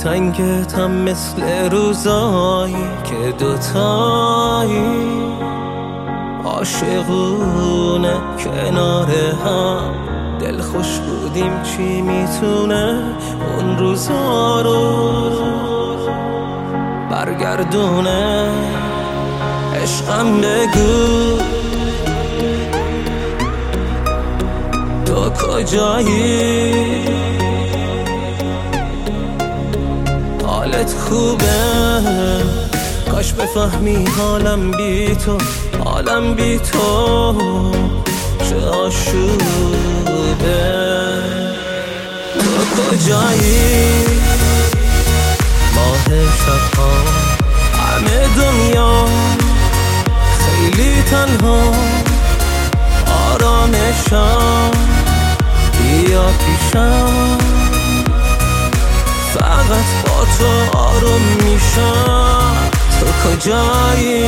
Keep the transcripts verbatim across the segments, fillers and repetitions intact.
دلتنگتم مثل روزایی که دوتایی عاشقونه کنار هم دل خوش بودیم. چی میتونه اون روزا رو برگردونه؟ عشقم بگو تو کجایی؟ حالت خوبه؟ کاش بفهمی حالم بی تو، حالم بی تو چه آشوبه. تو کجایی؟ ماه شبها همه دنیا خیلی تنها، آرامشم بیا پیشم، فقط با تو آروم میشم. تو کجایی؟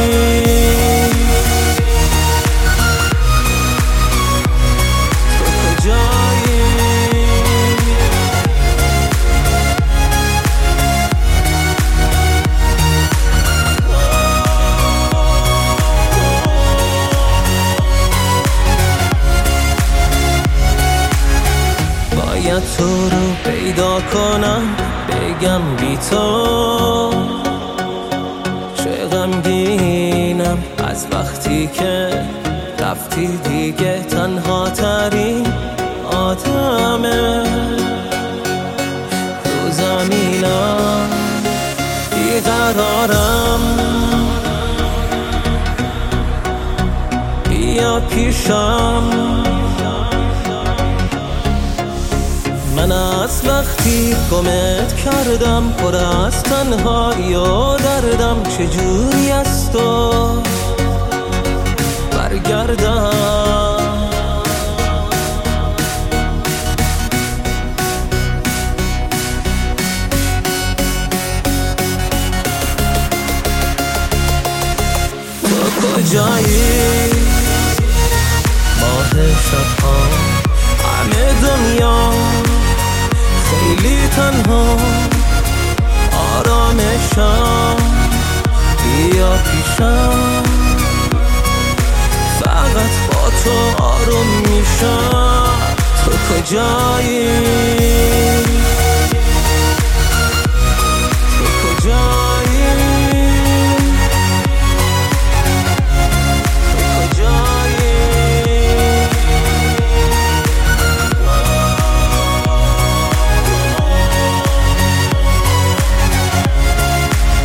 باید تو رو پیدا کنم بگم بی تو چه غمگینم از وقتی که رفتی. دیگه تنها ترین آدمه رو زمینم، بیقرارم بیا پیشم. من از وقتی گمت کردم پر از تنهایی و دردم، چجوری از تو برگردم؟ تو کجایی؟ ماه شبها همه دنیا خیلی تنها، آرامشم بیا پیشم، فقط با تو آروم میشم. تو کجایی؟ تو کجایی؟ تو کجایی؟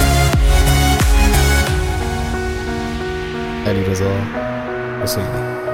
علیرضا حسینی.